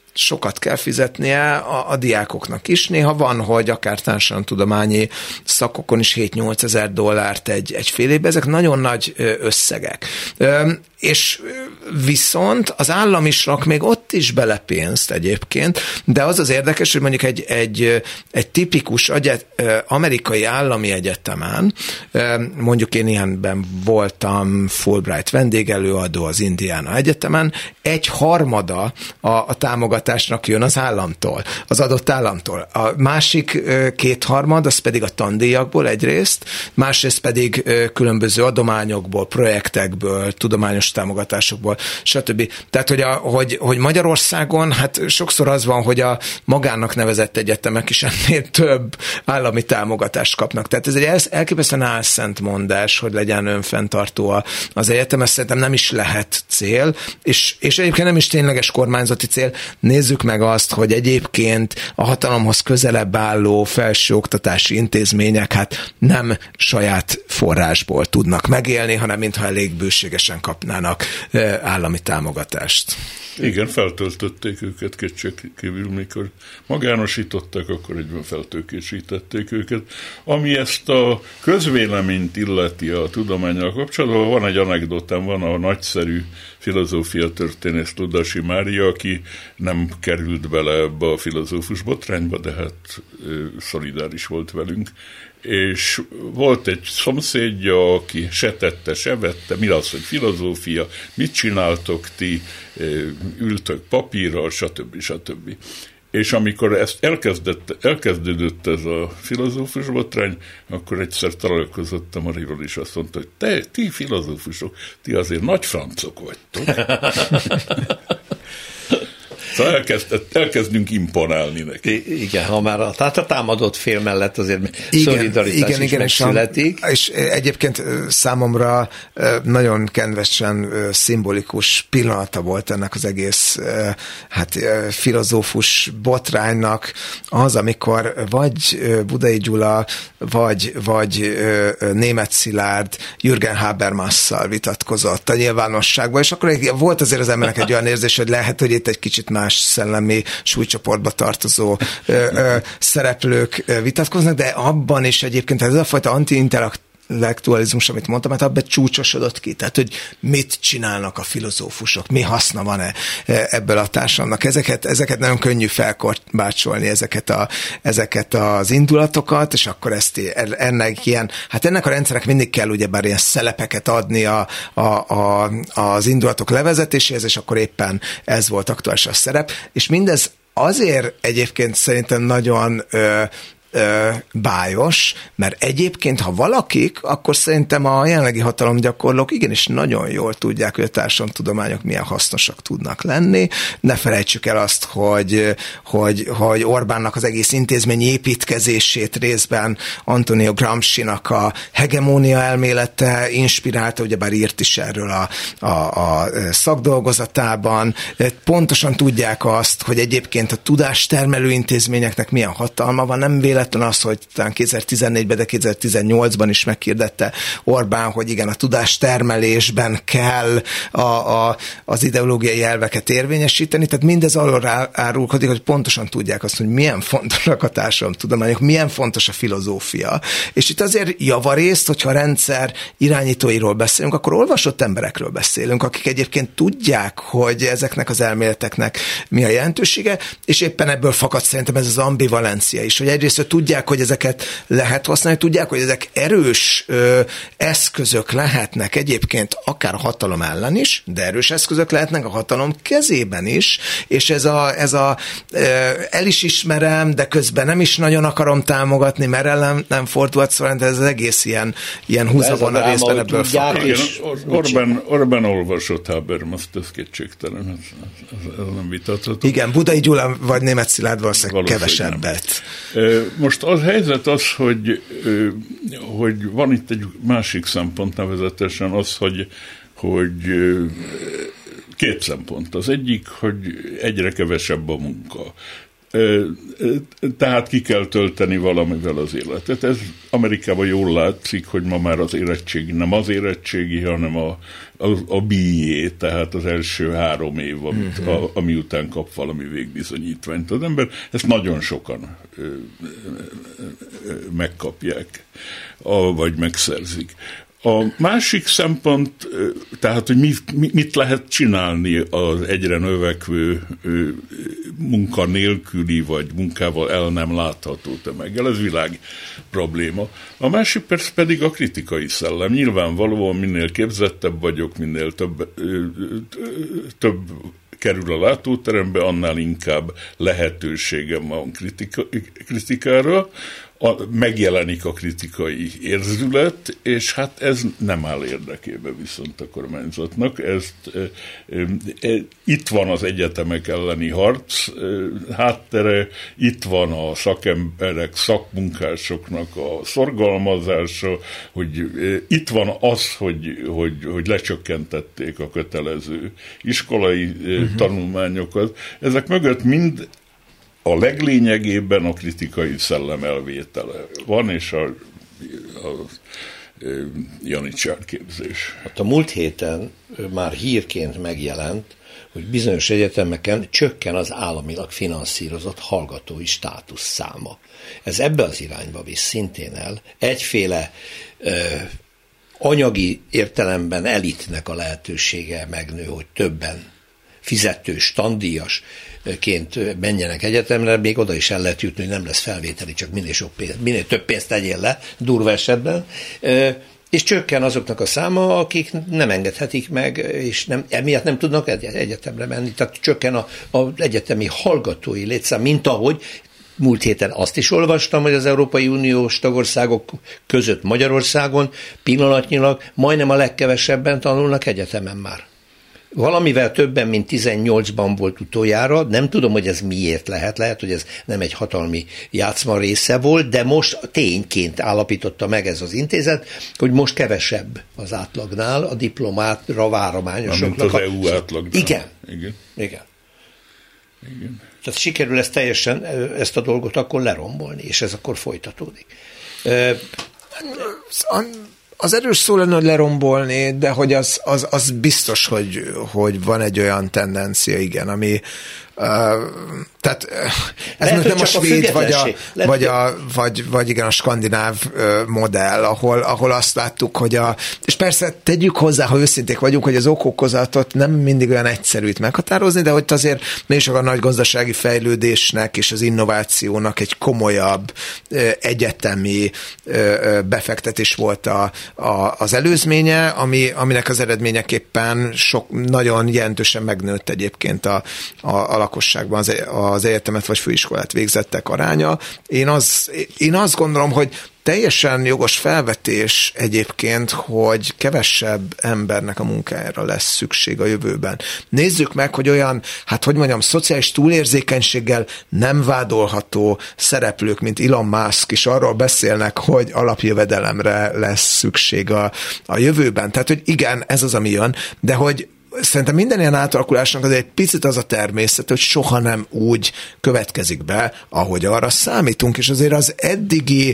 sokat kell fizetnie a diákoknak is. Néha van, hogy akár társadalomtudományi szakokon is 7-8 ezer dollárt egy fél évben. Ezek nagyon nagy összegek. És viszont az állam is rak még ott is bele pénzt egyébként, de az érdekes, hogy mondjuk egy tipikus amerikai állami egyetemen, mondjuk én ilyenben voltam Fulbright vendégelőadó az Indiana Egyetemen, 1/3 a támogatásnak jön az államtól, az adott államtól. A másik 2/3 az pedig a tandíjakból egyrészt, másrészt pedig különböző adományokból, projektekből, tudományos támogatásokból, stb. Tehát, hogy Magyarországon hát sokszor az van, hogy a magának nevezett egyetemek is ennél több állami támogatást kapnak. Tehát ez egy elképesztően álszent mondás, hogy legyen önfenntartó az egyetem, ez szerintem nem is lehet cél, és egyébként nem is tényleges kormányzati cél. Nézzük meg azt, hogy egyébként a hatalomhoz közelebb álló felsőoktatási intézmények hát nem saját forrásból tudnak megélni, hanem mintha elég bőségesen kapnának állami támogatást. Igen, feltöltötték őket kétségkívül, mikor magánosították, akkor egyben feltőkésítették őket. Ami ezt a közvéleményt illeti a tudománnyal kapcsolatban, van egy anekdotám, van a nagyszerű filozófia történész Ludasi Mária, aki nem került bele ebbe a filozófus botrányba, de hát szolidáris volt velünk. És volt egy szomszédja, aki se tette, se vette, mi az, hogy filozófia, mit csináltok ti, ültök papírral, stb. És amikor ezt elkezdődött ez a filozófus botrány, akkor egyszer találkozott a Mariról, és azt mondta, hogy ti filozófusok, ti azért nagy francok vagytok. Szóval elkezdünk imponálni neki. Igen, ha már tehát a támadott fél mellett azért szolidaritás is megszületik. És egyébként számomra nagyon kedvesen szimbolikus pillanata volt ennek az egész filozófus botránynak az, amikor vagy Budai Gyula, vagy Németh Szilárd Jürgen Habermasszal vitatkozott a nyilvánosságban, és akkor volt azért az embernek egy olyan érzés, hogy lehet, hogy itt egy kicsit más szellemi súlycsoportba tartozó szereplők vitatkoznak, de abban is egyébként ez a fajta anti-intellektualizmus, amit mondtam, hát abban csúcsosodott ki. Tehát, hogy mit csinálnak a filozófusok, mi haszna van ebből a társadalomnak. Ezeket nagyon könnyű felkorbácsolni, ezeket az indulatokat, és akkor ennek a rendszerek mindig kell ugyebár ilyen szelepeket adni az indulatok levezetéséhez, és akkor éppen ez volt aktuális a szerep, és mindez azért egyébként szerintem nagyon bájos, mert egyébként, ha valakik, akkor szerintem a jelenlegi hatalomgyakorlók igenis nagyon jól tudják, hogy a társadalomtudományok milyen hasznosak tudnak lenni. Ne felejtsük el azt, hogy Orbánnak az egész intézmény építkezését részben Antonio Gramscinak a hegemónia elmélete inspirálta, ugyebár írt is erről a szakdolgozatában. Pontosan tudják azt, hogy egyébként a tudástermelő intézményeknek milyen hatalma van, nem véletlen az, hogy talán 2014-ben, de 2018-ban is meghirdette Orbán, hogy igen, a tudástermelésben kell az ideológiai elveket érvényesíteni, tehát mindez arról árulkodik, hogy pontosan tudják azt, hogy milyen fontosak a társadalomtudományok, milyen fontos a filozófia. És itt azért javarészt, hogyha a rendszer irányítóiról beszélünk, akkor olvasott emberekről beszélünk, akik egyébként tudják, hogy ezeknek az elméleteknek mi a jelentősége, és éppen ebből fakad szerintem ez az ambivalencia is, hogy egyrészt tudják, hogy ezeket lehet használni, tudják, hogy ezek erős eszközök lehetnek egyébként akár a hatalom ellen is, de erős eszközök lehetnek a hatalom kezében is, és ez el is ismerem, de közben nem is nagyon akarom támogatni, mert nem fordulhat, szóval ez az egész ilyen húzavon a részben ebből fakad. Orbán olvasott Habermaszt, ez kétségtelen, ez nem vitatható. Igen, Budai Gyula vagy Németh Szilárd valószínűleg kevesebbet. Most az helyzet az, hogy van itt egy másik szempont, nevezetesen az, hogy két szempont. Az egyik, hogy egyre kevesebb a munka. Tehát ki kell tölteni valamivel az életet. Ez Amerikában jól látszik, hogy ma már az érettségi nem az érettségi, hanem a BA, tehát az első 3 év, ami után kap valami végbizonyítványt az ember. Ezt nagyon sokan megkapják, vagy megszerzik. A másik szempont, tehát, hogy mit lehet csinálni az egyre növekvő munkanélküli, vagy munkával el nem látható tömeggel, ez világ probléma. A másik persze pedig a kritikai szellem. Nyilvánvalóan minél képzettebb vagyok, minél több kerül a látóterembe, annál inkább lehetőségem van kritikára, megjelenik a kritikai érzület, és hát ez nem áll érdekébe viszont a kormányzatnak. Itt van az egyetemek elleni harc háttere, itt van a szakemberek, szakmunkásoknak a szorgalmazása, hogy itt van az, hogy lecsökkentették a kötelező iskolai tanulmányokat. Ezek mögött mind a leglényegében a kritikai szellem elvétele van, és a janicsár képzés. Hát a múlt héten már hírként megjelent, hogy bizonyos egyetemeken csökken az államilag finanszírozott hallgatói státusz száma. Ez ebbe az irányba visz szintén el. Egyféle anyagi értelemben elitnek a lehetősége megnő, hogy többen fizetős, tandíjasként menjenek egyetemre, még oda is el lehet jutni, hogy nem lesz felvételi, csak minél több pénzt tegyél le, durva esetben, és csökken azoknak a száma, akik nem engedhetik meg, és emiatt nem tudnak egyetemre menni. Tehát csökken az egyetemi hallgatói létszám, mint ahogy múlt héten azt is olvastam, hogy az Európai Uniós tagországok között Magyarországon pillanatnyilag majdnem a legkevesebben tanulnak egyetemen már. Valamivel többen, mint 18-ban volt utoljára, nem tudom, hogy ez miért lehet, hogy ez nem egy hatalmi játszma része volt, de most tényként állapította meg ez az intézet, hogy most kevesebb az átlagnál a diplomátra várományosoknak. Mint az EU átlagnál. Igen. Tehát sikerül ezt a dolgot akkor lerombolni, és ez akkor folytatódik. Az erős szó lenne, hogy lerombolni, de hogy az biztos, hogy van egy olyan tendencia, igen, ami tehát ez lehet, nem a svéd, vagy igen, a skandináv modell, ahol azt láttuk, hogy és persze tegyük hozzá, ha őszinték vagyunk, hogy az okokozatot nem mindig olyan egyszerű itt meghatározni, de hogy azért mégis a nagy gazdasági fejlődésnek és az innovációnak egy komolyabb egyetemi befektetés volt az előzménye, aminek az eredményeképpen nagyon jelentősen megnőtt egyébként a lakosságban az egyetemet vagy főiskolát végzettek aránya. Én azt gondolom, hogy teljesen jogos felvetés egyébként, hogy kevesebb embernek a munkájára lesz szükség a jövőben. Nézzük meg, hogy olyan, szociális túlérzékenységgel nem vádolható szereplők, mint Elon Musk is arról beszélnek, hogy alapjövedelemre lesz szükség a jövőben. Tehát, hogy igen, ez az, ami jön, de hogy szerintem minden ilyen átalakulásnak az egy picit az a természet, hogy soha nem úgy következik be, ahogy arra számítunk, és azért az eddigi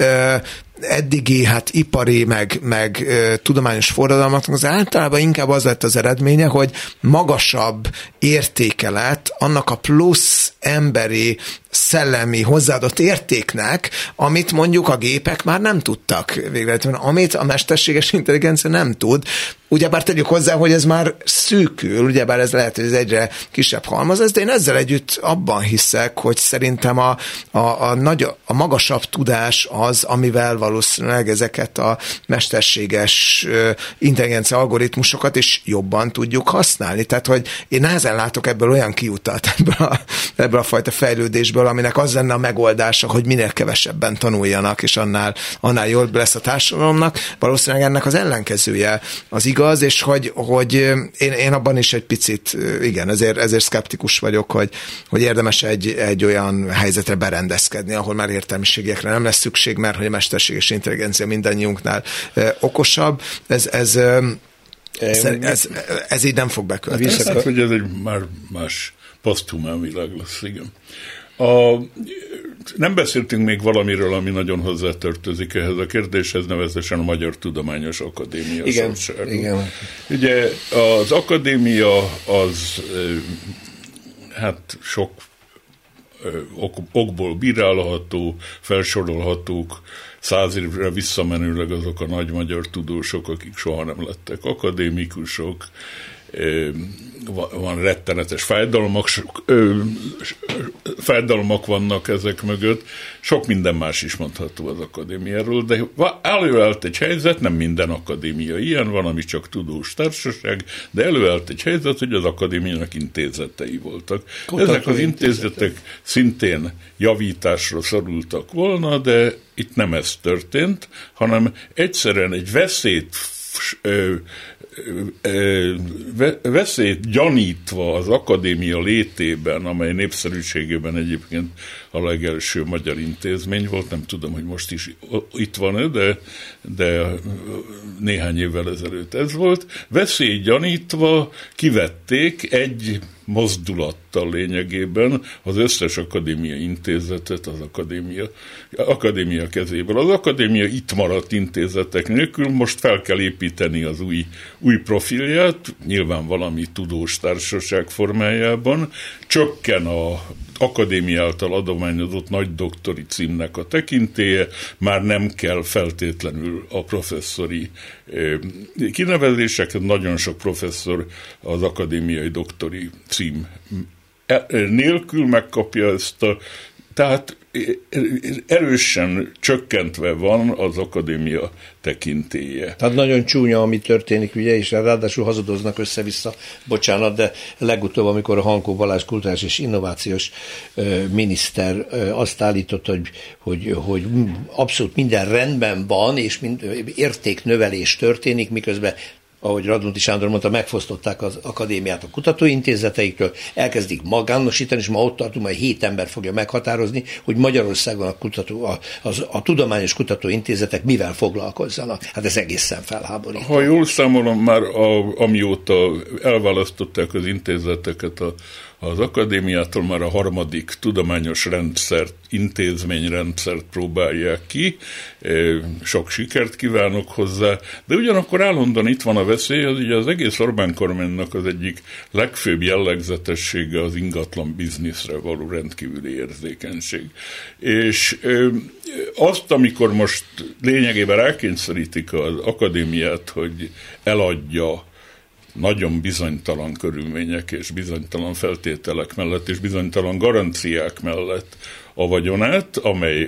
ipari, meg tudományos forradalmaknak az általában inkább az lett az eredménye, hogy magasabb értéke lett annak a plusz emberi, szellemi hozzáadott értéknek, amit mondjuk a gépek már nem tudtak végrehajtani, amit a mesterséges intelligencia nem tud. Ugyebár tegyük hozzá, hogy ez már szűkül, ugyebár ez lehet, hogy ez egyre kisebb halmaz, de én ezzel együtt abban hiszek, hogy szerintem a magasabb tudás az, amivel valószínűleg ezeket a mesterséges intelligencia algoritmusokat is jobban tudjuk használni. Tehát, hogy én nehezen látok ebből olyan kiutat, ebből a fajta fejlődésből, aminek az lenne a megoldása, hogy minél kevesebben tanuljanak, és annál jobb lesz a társadalomnak. Valószínűleg ennek az ellenkezője az igaz, és hogy én abban is egy picit, igen, ezért szkeptikus vagyok, hogy érdemes egy olyan helyzetre berendezkedni, ahol már értelmiségiekre nem lesz szükség, mert hogy a mesterséges intelligencia mindannyiunknál okosabb. Ez így nem fog bekövetkezni. Hogy ez egy már más poszthumán világ lesz, igen. Nem beszéltünk még valamiről, ami nagyon hozzátartozik ehhez a kérdéshez, nevezetesen a Magyar Tudományos Akadémia. Igen. Ugye az akadémia az hát sok okból bírálható, felsorolhatók 100 évre visszamenőleg azok a nagy magyar tudósok, akik soha nem lettek akadémikusok, van rettenetes fájdalmak vannak ezek mögött, sok minden más is mondható az akadémiáról, de előállt egy helyzet, nem minden akadémia ilyen van, ami csak tudós társaság, de előállt egy helyzet, hogy az akadémiának intézetei voltak. Ezek az intézetek szintén javításra szorultak volna, de itt nem ez történt, hanem egyszerűen egy veszélyt gyanítva az akadémia létében, amely népszerűségében egyébként a legelső magyar intézmény volt, nem tudom, hogy most is itt van-e, de néhány évvel ezelőtt ez volt, veszélyt gyanítva kivették egy mozdulattal lényegében az összes akadémia intézetet az akadémia kezéből. Az akadémia itt maradt intézetek nélkül, most fel kell építeni az új profilját, nyilván valami tudós társaság formájában, csökken az akadémia által adományozott nagy doktori címnek a tekintélye, már nem kell feltétlenül a professzori kinevezések, nagyon sok professzor az akadémiai doktori cím nélkül megkapja ezt tehát erősen csökkentve van az akadémia tekintélye. Tehát nagyon csúnya, ami történik, ugye, és ráadásul hazudoznak össze-vissza, bocsánat, de legutóbb, amikor a Hankó Balázs kulturális és innovációs miniszter azt állított, hogy abszolút minden rendben van, és értéknövelés történik, miközben ahogy Radnóti Sándor mondta, megfosztották az akadémiát a kutatóintézeteiktől, elkezdik magánosítani, és ma ott tartunk, majd 7 ember fogja meghatározni, hogy Magyarországon a tudományos kutatóintézetek mivel foglalkozzanak. Hát ez egészen felháborító. Ha jól számolom, már amióta elválasztották az intézeteket az akadémiától, már a 3. tudományos intézményrendszert próbálják ki, sok sikert kívánok hozzá, de ugyanakkor állandóan itt van a veszély, az ugye az egész Orbán kormánynak az egyik legfőbb jellegzetessége az ingatlan bizniszre való rendkívüli érzékenység. És azt, amikor most lényegében rákényszerítik az akadémiát, hogy eladja nagyon bizonytalan körülmények és bizonytalan feltételek mellett és bizonytalan garanciák mellett a vagyonát,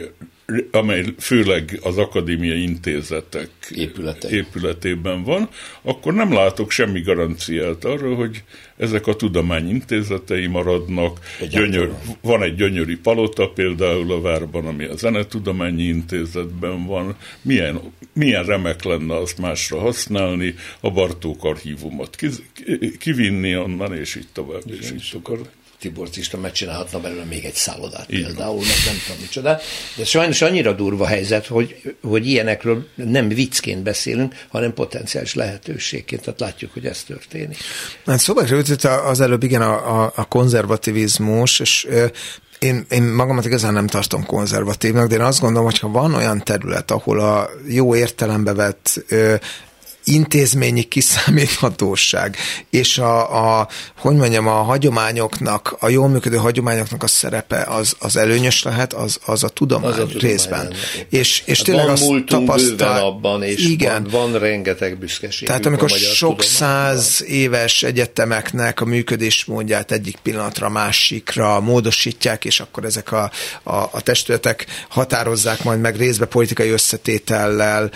amely főleg az akadémiai intézetek épületében van, akkor nem látok semmi garanciát arra, hogy ezek a tudományintézetei maradnak. Van egy gyönyörű palota például a várban, ami a Zenetudományi Intézetben van. Milyen remek lenne azt másra használni, a Bartók archívumot kivinni onnan, és így tovább. Igen, és így tovább. Tibor Cista megcsinálhatna belőle még egy szállodát például, meg nem tudom micsoda. De sajnos annyira durva helyzet, hogy ilyenekről nem viccként beszélünk, hanem potenciális lehetőségként. Tehát látjuk, hogy ez történik. Hát szóval került az előbb igen a konzervativizmus, és én magamat igazán nem tartom konzervatívnak, de én azt gondolom, hogy ha van olyan terület, ahol a jó értelembe vett intézményi kiszámíthatóság, és a hagyományoknak, a jól működő hagyományoknak a szerepe az előnyös lehet, az a tudomány részben. És tényleg azt tapasztal abban, és igen, van rengeteg büszkeség. Tehát amikor sok 100 éves egyetemeknek a működésmódját egyik pillanatra másikra módosítják, és akkor ezek a testületek határozzák majd meg részbe politikai összetétellel,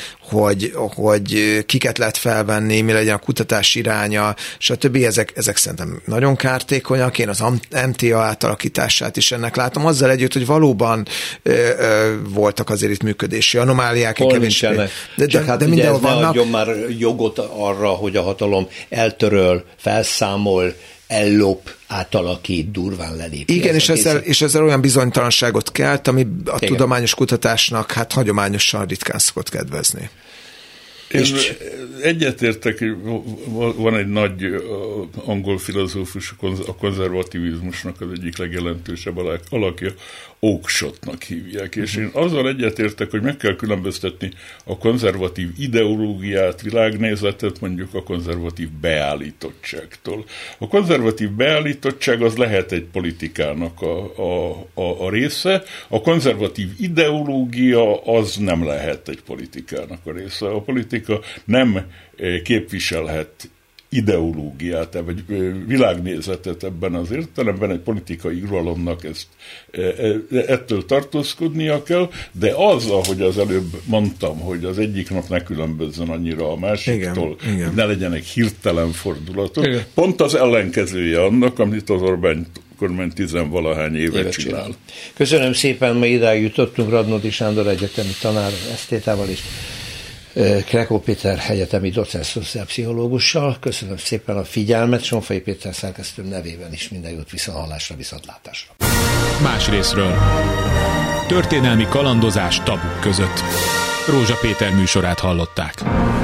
hogy kiket lehet felvenni, mi legyen a kutatás iránya, stb. Ezek szerintem nagyon kártékonyak. Én az MTA átalakítását is ennek látom. Azzal együtt, hogy valóban voltak azért itt működési anomáliák. De mindenhol vannak. Ne adjon már jogot arra, hogy a hatalom eltöröl, felszámol, ellop, átalakít, durván lelép. Igen, és ezzel olyan bizonytalanságot kelt, ami a tudományos kutatásnak hát hagyományosan ritkán szokott kedvezni. Én egyetértek, van egy nagy angol filozófus, a konzervativizmusnak az egyik legjelentősebb alakja, Oakeshott-nak hívják, és én azzal egyetértek, hogy meg kell különböztetni a konzervatív ideológiát, világnézetet mondjuk a konzervatív beállítottságtól. A konzervatív beállítottság az lehet egy politikának a része, a konzervatív ideológia az nem lehet egy politikának a része. A politika nem képviselhet ideológiát, vagy világnézetet ebben az értelemben, egy politikai uralomnak ettől tartózkodnia kell, de az, ahogy az előbb mondtam, hogy az egyik nap ne különbözzön annyira a másiktól, igen. Ne legyenek hirtelen fordulatok, igen. Pont az ellenkezője annak, amit az Orbán kormány 10-valahány éve csinál. Köszönöm szépen, ma idáig jutottunk Radnóti Sándor egyetemi tanár esztétával is. Krekó Péter egyetemi docens szociálpszichológussal. Köszönöm szépen a figyelmet, Sonfai Péter szerkesztő nevében is minden jót, viszonthallásra, viszontlátásra. Más részről. Történelmi kalandozás tabuk között. Rózsa Péter műsorát hallották.